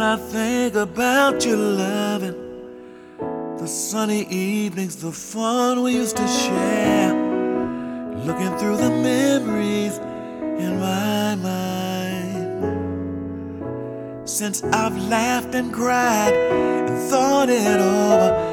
I think about your loving, the sunny evenings, the fun we used to share, looking through the memories in my mind. Since I've laughed and cried and thought it over,